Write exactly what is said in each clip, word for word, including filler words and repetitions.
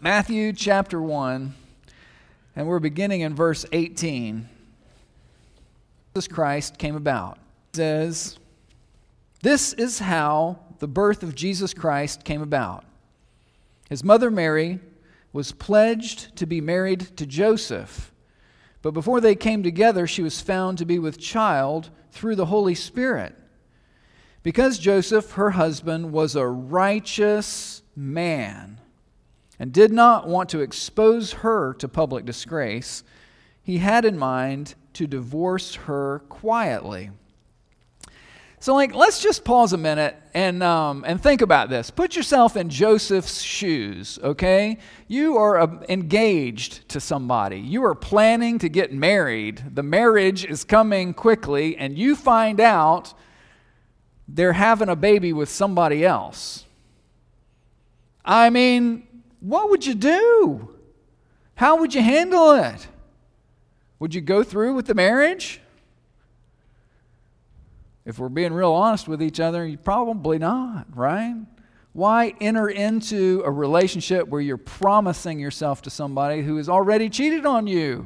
Matthew chapter one, and we're beginning in verse eighteen. Jesus Christ came about. It says, "This is how the birth of Jesus Christ came about. His mother Mary was pledged to be married to Joseph, but before they came together, she was found to be with child through the Holy Spirit. Because Joseph, her husband, was a righteous man and did not want to expose her to public disgrace, he had in mind to divorce her quietly." So, like, let's just pause a minute and um, and think about this. Put yourself in Joseph's shoes, okay? You are uh, engaged to somebody. You are planning to get married. The marriage is coming quickly, and you find out they're having a baby with somebody else. I mean, what would you do? How would you handle it? Would you go through with the marriage? If we're being real honest with each other, you probably not, right? Why enter into a relationship where you're promising yourself to somebody who has already cheated on you?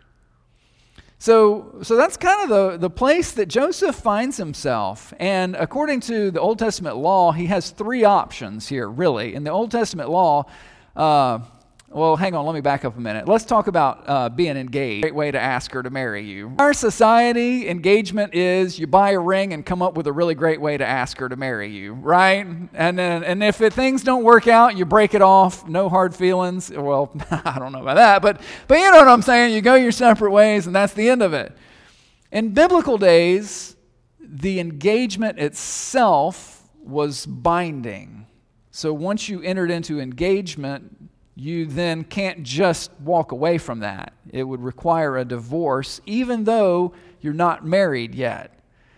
So, so that's kind of the, the place that Joseph finds himself. And according to the Old Testament law, he has three options here, really. In the Old Testament law, uh, well, hang on, let me back up a minute. Let's talk about uh, being engaged. Great way to ask her to marry you. In our society, engagement is you buy a ring and come up with a really great way to ask her to marry you, right? And then, and if it, things don't work out, you break it off. No hard feelings. Well, I don't know about that, but but you know what I'm saying. You go your separate ways, and that's the end of it. In biblical days, the engagement itself was binding. So once you entered into engagement, you then can't just walk away from that. It would require a divorce, even though you're not married yet.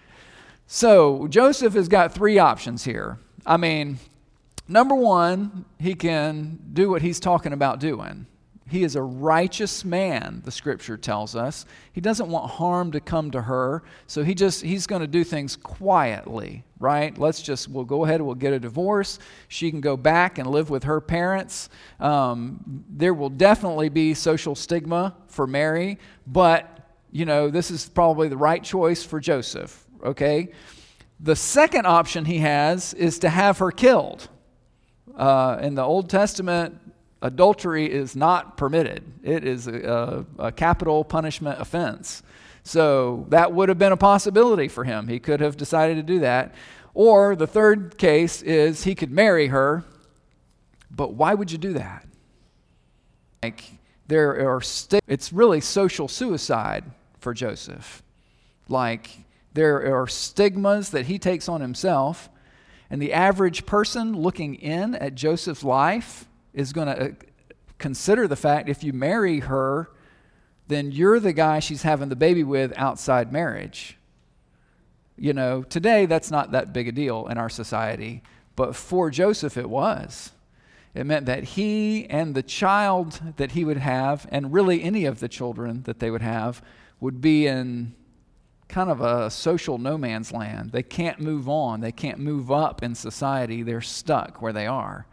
So Joseph has got three options here. I mean, number one, he can do what he's talking about doing. He is a righteous man, the scripture tells us. He doesn't want harm to come to her, so he just he's going to do things quietly, right? Let's just, we'll go ahead and we'll get a divorce. She can go back and live with her parents. Um, there will definitely be social stigma for Mary, but, you know, this is probably the right choice for Joseph, okay? The second option he has is to have her killed. Uh, in the Old Testament, adultery is not permitted. It is a, a, a capital punishment offense. So that would have been a possibility for him. He could have decided to do that. Or the third case is he could marry her, but why would you do that? Like, there are st- it's really social suicide for Joseph. Like, there are stigmas that he takes on himself, and the average person looking in at Joseph's life is going to consider the fact if you marry her, then you're the guy she's having the baby with outside marriage. You know, today that's not that big a deal in our society, but for Joseph it was. It meant that he and the child that he would have, and really any of the children that they would have, would be in kind of a social no man's land. They can't move on. They can't move up in society. They're stuck where they are.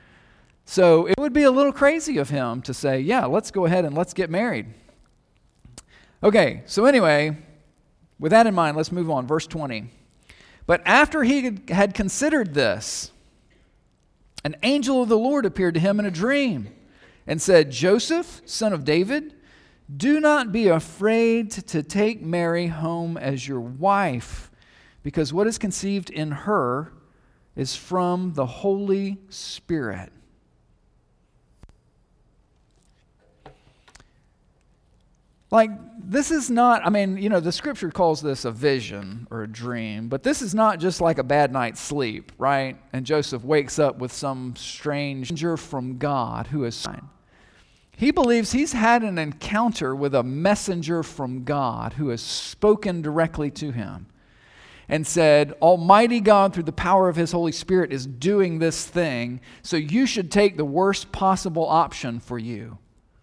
So it would be a little crazy of him to say, yeah, let's go ahead and let's get married. Okay, so anyway, with that in mind, let's move on. Verse twenty. But after he had considered this, an angel of the Lord appeared to him in a dream and said, "Joseph, son of David, do not be afraid to take Mary home as your wife, because what is conceived in her is from the Holy Spirit." Like, this is not, I mean, you know, the scripture calls this a vision or a dream, but this is not just like a bad night's sleep, right? And Joseph wakes up with some strange messenger from God who is sign. He believes he's had an encounter with a messenger from God who has spoken directly to him and said, Almighty God, through the power of his Holy Spirit, is doing this thing, so you should take the worst possible option for you.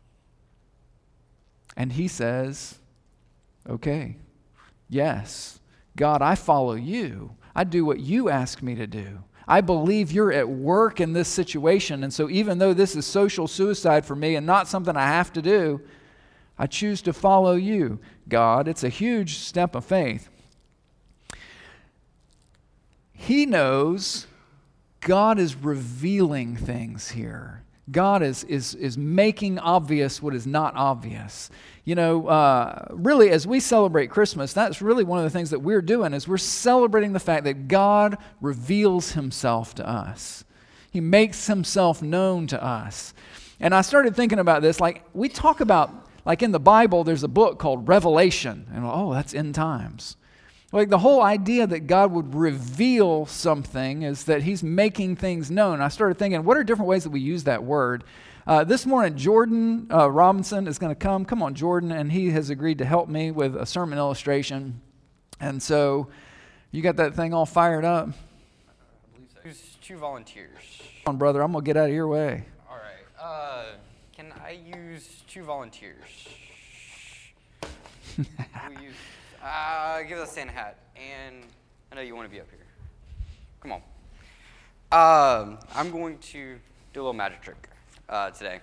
And he says, okay, yes, God, I follow you. I do what you ask me to do. I believe you're at work in this situation. And so even though this is social suicide for me and not something I have to do, I choose to follow you, God. It's a huge step of faith. He knows God is revealing things here. God is, is, is making obvious what is not obvious. You know, uh, really, as we celebrate Christmas, that's really one of the things that we're doing is we're celebrating the fact that God reveals himself to us. He makes himself known to us. And I started thinking about this, like we talk about, like in the Bible, there's a book called Revelation. And oh, that's end times. Like the whole idea that God would reveal something is that he's making things known. I started thinking, what are different ways that we use that word? Uh, this morning, Jordan uh, Robinson is going to come. Come on, Jordan. And he has agreed to help me with a sermon illustration. And so you got that thing all fired up? I believe so. Use two volunteers. Come on, brother. I'm going to get out of your way. All right. Uh, can I use two volunteers? We'll use... Uh, give us a Santa hat, and I know you want to be up here. Come on. Um, I'm going to do a little magic trick uh, today.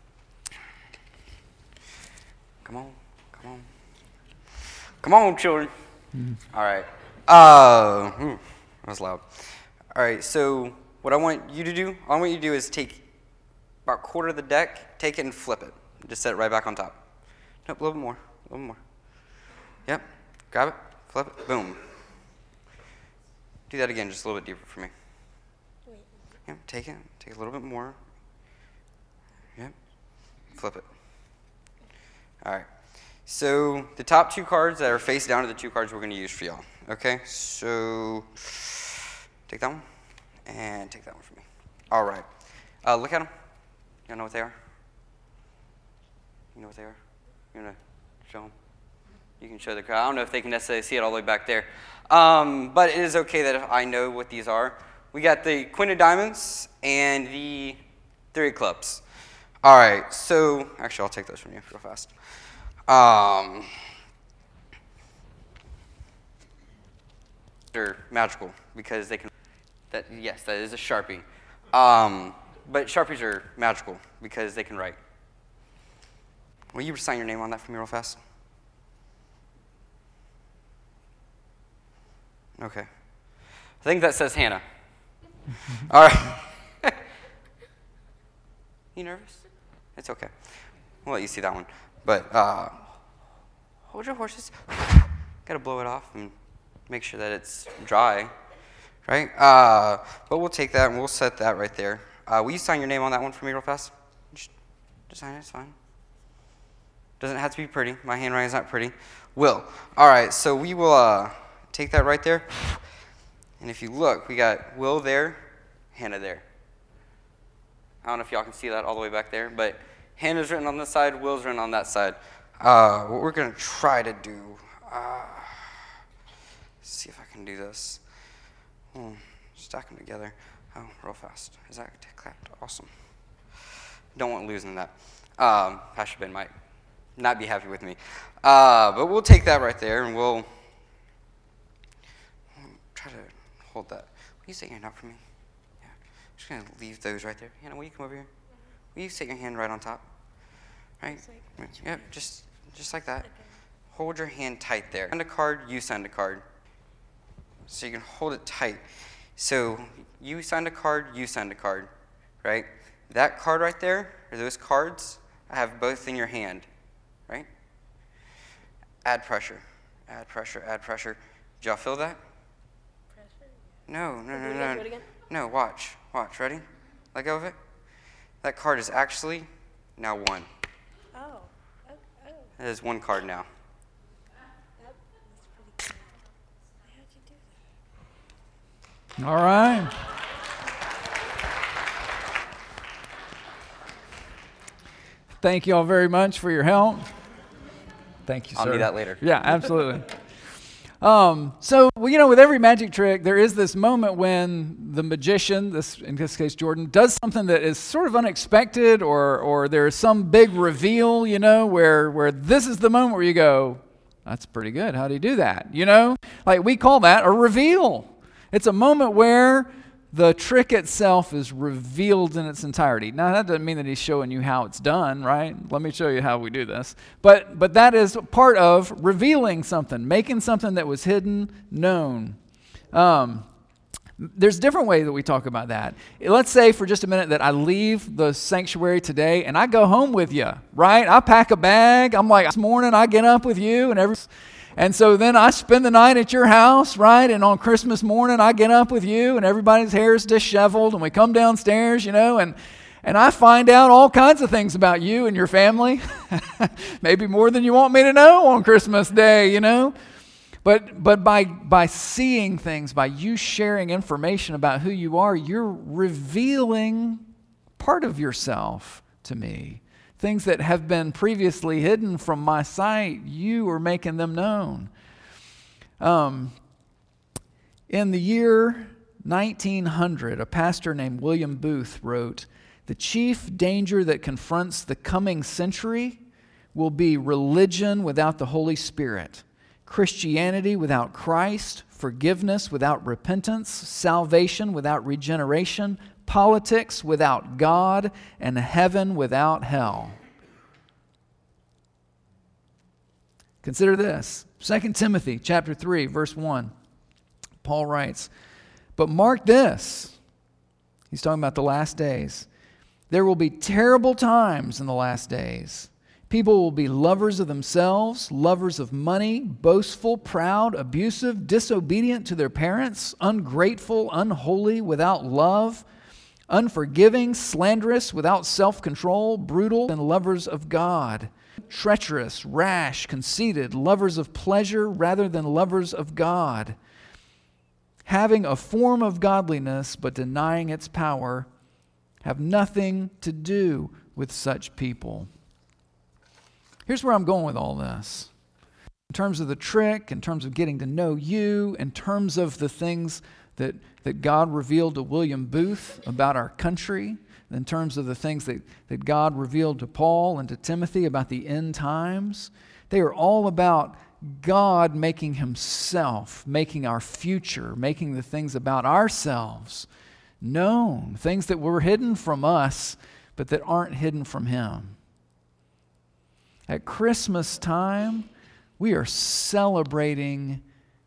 Come on, come on. Come on, children. Mm. All right. Uh, hmm, that was loud. All right, so what I want you to do, all I want you to do is take about a quarter of the deck, take it and flip it. Just set it right back on top. Nope, a little bit more, a little more. Yep. Grab it, flip it, boom. Do that again, just a little bit deeper for me. Wait. Yep, take it, take a little bit more. Yep, flip it. All right. So the top two cards that are face down are the two cards we're going to use for y'all. Okay, so take that one and take that one for me. All right. Uh, look at them. You know what they are? You know what they are? You want to show them? You can show the crowd. I don't know if they can necessarily see it all the way back there. Um, but it is okay that if I know what these are. We got the Queen of Diamonds and the Three of Clubs. All right, so actually I'll take those from you real fast. Um, they're magical because they can, that yes, that is a Sharpie. Um, but Sharpies are magical because they can write. Will you sign your name on that for me real fast? Okay. I think that says Hannah. All right. You nervous? It's okay. We'll let you see that one. But uh, hold your horses. Got to blow it off and make sure that it's dry, right? Uh, but we'll take that and we'll set that right there. Uh, will you sign your name on that one for me real fast? Just, just sign it. It's fine. Doesn't have to be pretty. My handwriting is not pretty. Will. All right. So we will... Uh, Take that right there, and if you look, we got Will there, Hannah there. I don't know if y'all can see that all the way back there, but Hannah's written on this side, Will's written on that side. Uh, what we're going to try to do, uh, see if I can do this. Hmm, stack them together. Oh, real fast. Is that clapped? Awesome. Don't want losing that. Um, Pastor Ben might not be happy with me. Uh, but we'll take that right there, and we'll... Try to hold that. Will you set your hand up for me? Yeah. I'm just going to leave those right there. Hannah, will you come over here? Will you set your hand right on top? Right? Like, yep, just, just like that. Okay. Hold your hand tight there. Send a card, you send a card. So you can hold it tight. So you send a card, you send a card, right? That card right there, or those cards, I have both in your hand, right? Add pressure, add pressure, add pressure. Did y'all feel that? No, no, no, no. No, no, watch. Watch. Ready? Let go of it. That card is actually now one. Oh. Oh. oh. That is one card now. That, that's pretty cool. How'd you do that? All right. Thank you all very much for your help. Thank you, sir. I'll need that later. Yeah, absolutely. Um, so, well, you know, with every magic trick, there is this moment when the magician, this in this case Jordan, does something that is sort of unexpected, or or there's some big reveal, you know, where where this is the moment where you go, that's pretty good. How do you do that? You know, like we call that a reveal. It's a moment where the trick itself is revealed in its entirety. Now, that doesn't mean that he's showing you how it's done, right? Let me show you how we do this. But but that is part of revealing something, making something that was hidden known. Um, there's different ways that we talk about that. Let's say for just a minute that I leave the sanctuary today and I go home with you, right? I pack a bag. I'm like, this morning I get up with you and every... And so then I spend the night at your house, right? And on Christmas morning, I get up with you and everybody's hair is disheveled and we come downstairs, you know, and, and I find out all kinds of things about you and your family. Maybe more than you want me to know on Christmas Day, you know. But but by by seeing things, by you sharing information about who you are, you're revealing part of yourself to me. Things that have been previously hidden from my sight, you are making them known. Um, in the year nineteen hundred, a pastor named William Booth wrote, "The chief danger that confronts the coming century will be religion without the Holy Spirit, Christianity without Christ, forgiveness without repentance, salvation without regeneration, politics without God, and heaven without hell." Consider this. Second Timothy chapter three, verse one. Paul writes, "But mark this." He's talking about the last days. "There will be terrible times in the last days. People will be lovers of themselves, lovers of money, boastful, proud, abusive, disobedient to their parents, ungrateful, unholy, without love, unforgiving, slanderous, without self-control, brutal, and lovers of God, treacherous, rash, conceited, lovers of pleasure rather than lovers of God, having a form of godliness but denying its power. Have nothing to do with such people." Here's where I'm going with all this. In terms of the trick, in terms of getting to know you, in terms of the things that, that God revealed to William Booth about our country, in terms of the things that, that God revealed to Paul and to Timothy about the end times, they are all about God making himself, making our future, making the things about ourselves known, things that were hidden from us, but that aren't hidden from him. At Christmas time, we are celebrating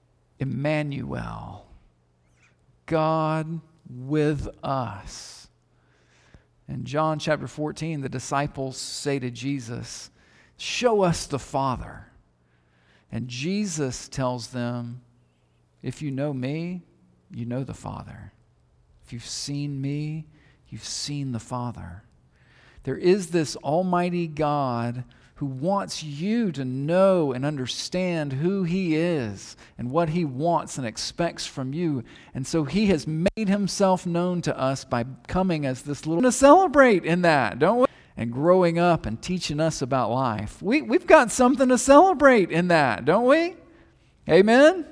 Emmanuel, God with us. In John chapter fourteen, the disciples say to Jesus, "Show us the Father." And Jesus tells them, "If you know me, you know the Father. If you've seen me, you've seen the Father." There is this almighty God who wants you to know and understand who he is and what he wants and expects from you. And so he has made himself known to us by coming as this little... to celebrate in that, don't we? And growing up and teaching us about life. We, we've got something to celebrate in that, don't we? Amen?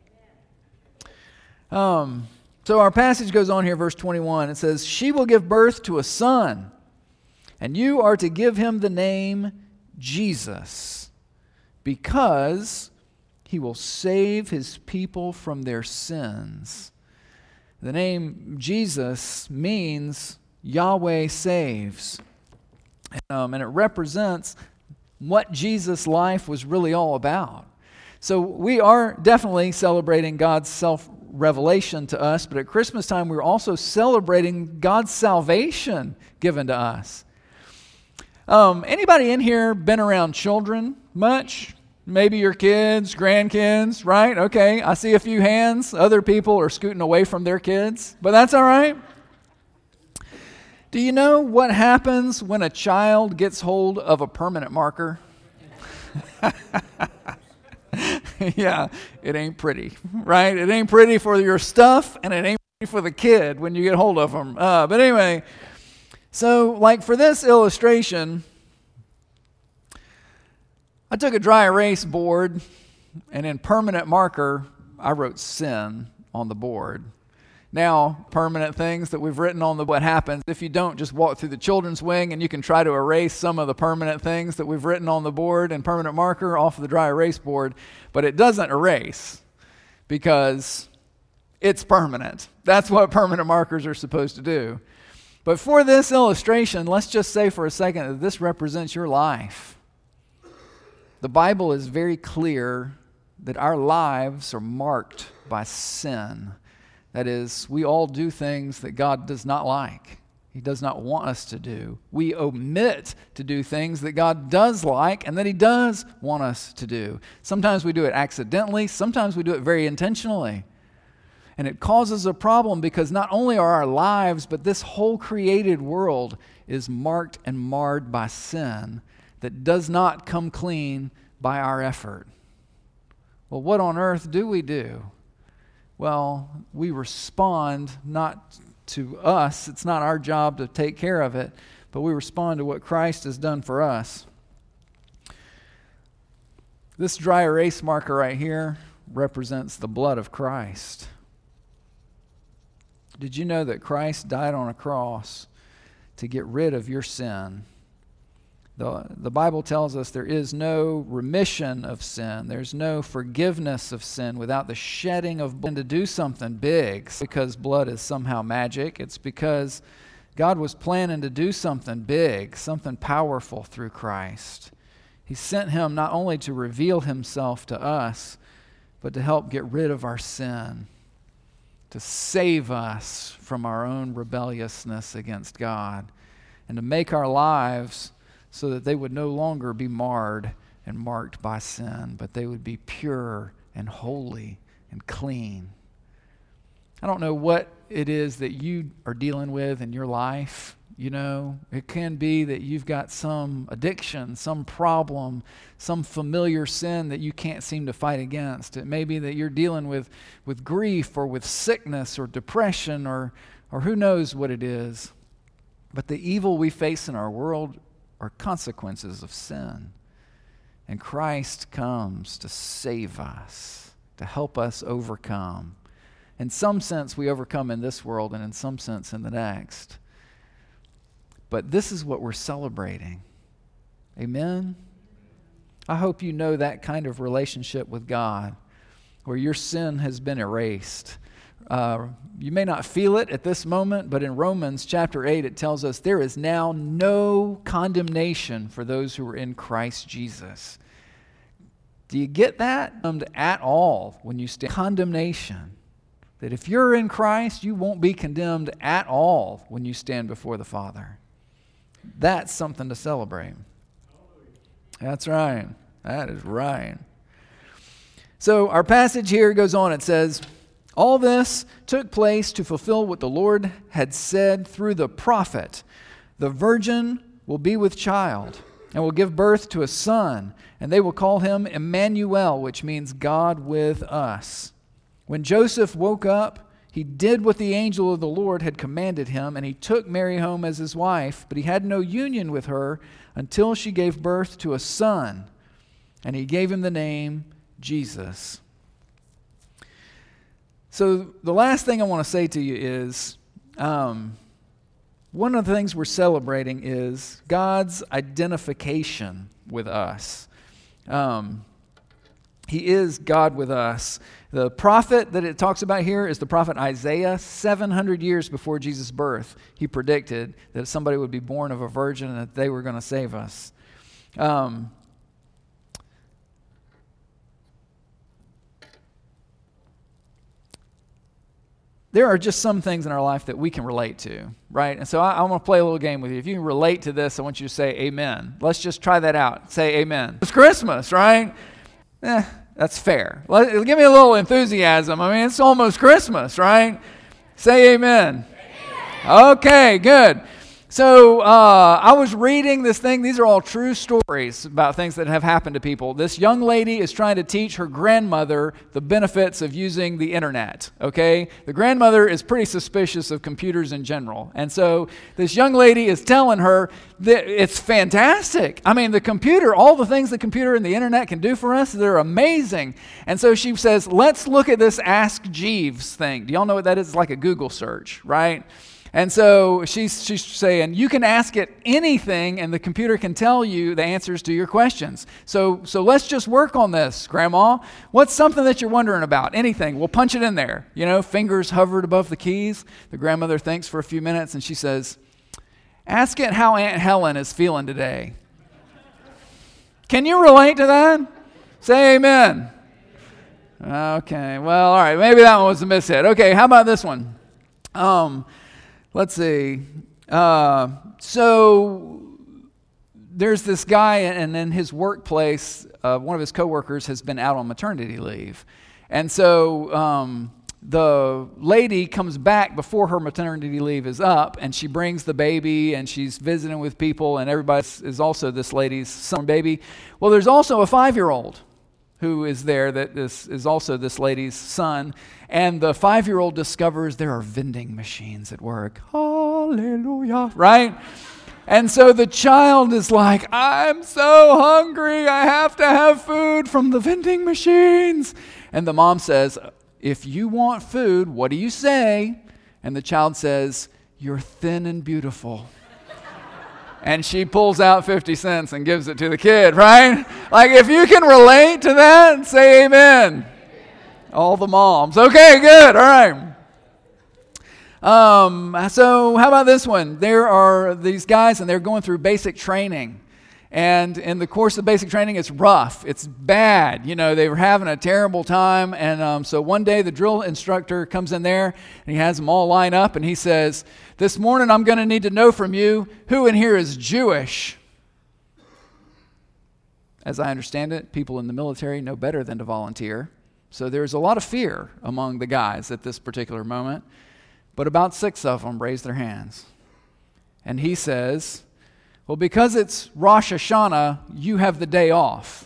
Um, so our passage goes on here, verse twenty-one. It says, "She will give birth to a son, and you are to give him the name Jesus, because he will save his people from their sins." The name Jesus means Yahweh saves. Um, and it represents what Jesus' life was really all about. So we are definitely celebrating God's self-revelation to us, but at Christmas time we're also celebrating God's salvation given to us. Um, anybody in here been around children much? Maybe your kids, grandkids, right? Okay, I see a few hands. Other people are scooting away from their kids, but that's all right. Do you know what happens when a child gets hold of a permanent marker? Yeah, it ain't pretty, right? It ain't pretty for your stuff, and it ain't pretty for the kid when you get hold of them. Uh, but anyway, so like for this illustration, I took a dry erase board, and in permanent marker, I wrote sin on the board. Now, permanent things that we've written on the what happens if you don't just walk through the children's wing and you can try to erase some of the permanent things that we've written on the board and permanent marker off of the dry erase board, but it doesn't erase because it's permanent. That's what permanent markers are supposed to do. But for this illustration, let's just say for a second that this represents your life. The Bible is very clear that our lives are marked by sin. That is, we all do things that God does not like. He does not want us to do. We omit to do things that God does like and that He does want us to do. Sometimes we do it accidentally. Sometimes we do it very intentionally. And it causes a problem because not only are our lives, but this whole created world is marked and marred by sin that does not come clean by our effort. Well, what on earth do we do? Well, we respond not to us. It's not our job to take care of it, but we respond to what Christ has done for us. This dry erase marker right here represents the blood of Christ. Did you know that Christ died on a cross to get rid of your sin? The, the Bible tells us there is no remission of sin. There's no forgiveness of sin without the shedding of blood. And to do something big, it's because blood is somehow magic. It's because God was planning to do something big, something powerful through Christ. He sent Him not only to reveal Himself to us, but to help get rid of our sin, to save us from our own rebelliousness against God, and to make our lives so that they would no longer be marred and marked by sin, but they would be pure and holy and clean. I don't know what it is that you are dealing with in your life. You know, it can be that you've got some addiction, some problem, some familiar sin that you can't seem to fight against. It may be that you're dealing with, with grief or with sickness or depression or, or who knows what it is. But the evil we face in our world are consequences of sin. And Christ comes to save us, to help us overcome. In some sense, we overcome in this world, and in some sense in the next. But this is what we're celebrating. Amen? I hope you know that kind of relationship with God, where your sin has been erased. Uh, you may not feel it at this moment, but in Romans chapter eight, it tells us there is now no condemnation for those who are in Christ Jesus. Do you get that? At all when you stand condemnation. That if you're in Christ, you won't be condemned at all when you stand before the Father. That's something to celebrate. That's right. That is right. So our passage here goes on. It says, all this took place to fulfill what the Lord had said through the prophet. The virgin will be with child and will give birth to a son, and they will call him Emmanuel, which means God with us. When Joseph woke up, he did what the angel of the Lord had commanded him, and he took Mary home as his wife, but he had no union with her until she gave birth to a son, and he gave him the name Jesus. So the last thing I want to say to you is, um, one of the things we're celebrating is God's identification with us. Um, he is God with us. The prophet that it talks about here is the prophet Isaiah. seven hundred years before Jesus' birth, he predicted that somebody would be born of a virgin and that they were going to save us. Um, There are just some things in our life that we can relate to, right? And so I, I want to play a little game with you. If you can relate to this, I want you to say amen. Let's just try that out. Say amen. It's Christmas, right? Eh, that's fair. Let, give me a little enthusiasm. I mean, it's almost Christmas, right? Say amen. Amen. Okay, good. So uh, I was reading this thing. These are all true stories about things that have happened to people. This young lady is trying to teach her grandmother the benefits of using the internet, okay? The grandmother is pretty suspicious of computers in general. And so this young lady is telling her that it's fantastic. I mean, the computer, all the things the computer and the internet can do for us, they're amazing. And so she says, let's look at this Ask Jeeves thing. Do y'all know what that is? It's like a Google search, right? And so she's, she's saying, you can ask it anything and the computer can tell you the answers to your questions. So, so let's just work on this, Grandma. What's something that you're wondering about? Anything. We'll punch it in there. You know, fingers hovered above the keys. The grandmother thinks for a few minutes and she says, ask it how Aunt Helen is feeling today. Can you relate to that? Say amen. Okay, well, all right. Maybe that one was a mishit. Okay, how about this one? Um... Let's see. Uh, so there's this guy, and in his workplace, uh, one of his coworkers has been out on maternity leave. And so um, the lady comes back before her maternity leave is up, and she brings the baby, and she's visiting with people, and everybody is also this lady's son baby. Well, there's also a five-year-old who is there that is, is also this lady's son. And the five-year-old discovers there are vending machines at work. Hallelujah, right? And so the child is like, I'm so hungry. I have to have food from the vending machines. And the mom says, if you want food, what do you say? And the child says, you're thin and beautiful. And she pulls out fifty cents and gives it to the kid, right? Like, if you can relate to that, say amen. Amen. All the moms. Okay, good. All right. Um, so how about this one? There are these guys, and they're going through basic training. And in the course of basic training, it's rough. It's bad. You know, they were having a terrible time. And um, so one day the drill instructor comes in there and he has them all line up and he says, this morning I'm going to need to know from you who in here is Jewish. As I understand it, people in the military know better than to volunteer. So there's a lot of fear among the guys at this particular moment. But about six of them raise their hands. And he says, well, because it's Rosh Hashanah, you have the day off.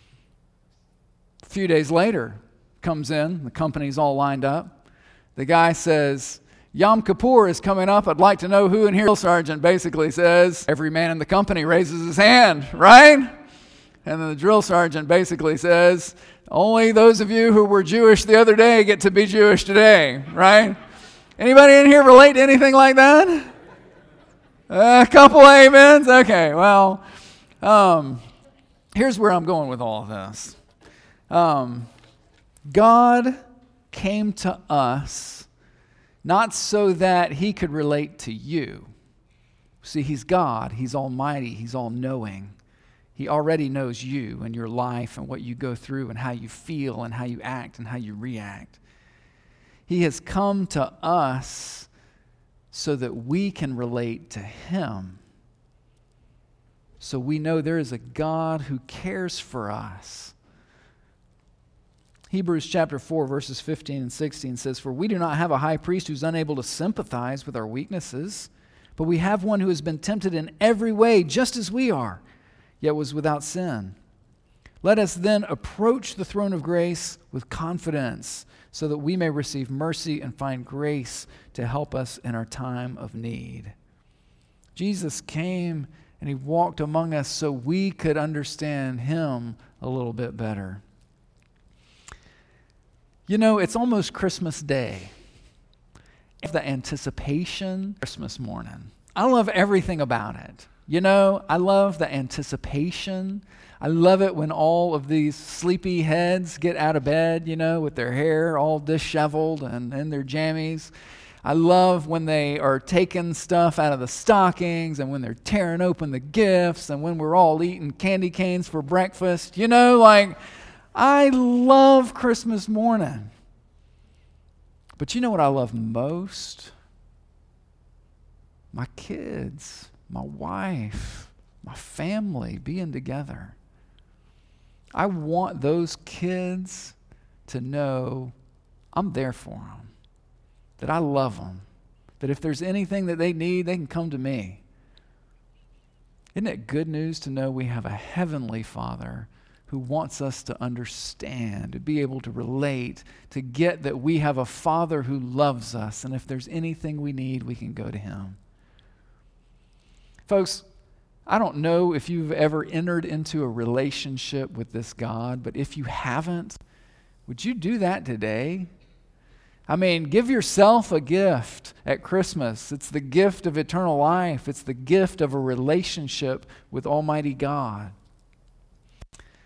A few days later, comes in, the company's all lined up. The guy says, Yom Kippur is coming up. I'd like to know who in here. The sergeant basically says, every man in the company raises his hand, right? And then the drill sergeant basically says, only those of you who were Jewish the other day get to be Jewish today, right? Anybody in here relate to anything like that? A couple amens? Okay, well, um, here's where I'm going with all of this. Um, God came to us not so that he could relate to you. See, he's God. He's almighty. He's all-knowing. He already knows you and your life and what you go through and how you feel and how you act and how you react. He has come to us so that we can relate to him. So we know there is a God who cares for us. Hebrews chapter four, verses fifteen and sixteen says, for we do not have a high priest who's unable to sympathize with our weaknesses, but we have one who has been tempted in every way, just as we are, yet was without sin. Let us then approach the throne of grace with confidence, so that we may receive mercy and find grace to help us in our time of need. Jesus came and he walked among us so we could understand him a little bit better. You know, it's almost Christmas Day. The anticipation, Christmas morning. I love everything about it. You know, I love the anticipation. I love it when all of these sleepy heads get out of bed, you know, with their hair all disheveled and in their jammies. I love when they are taking stuff out of the stockings and when they're tearing open the gifts and when we're all eating candy canes for breakfast. You know, like, I love Christmas morning. But you know what I love most? My kids, my wife, my family being together. I want those kids to know I'm there for them, that I love them, that if there's anything that they need, they can come to me. Isn't it good news to know we have a heavenly Father who wants us to understand, to be able to relate, to get that we have a Father who loves us, and if there's anything we need, we can go to him. Folks, I don't know if you've ever entered into a relationship with this God, but if you haven't, would you do that today? I mean, give yourself a gift at Christmas. It's the gift of eternal life. It's the gift of a relationship with Almighty God.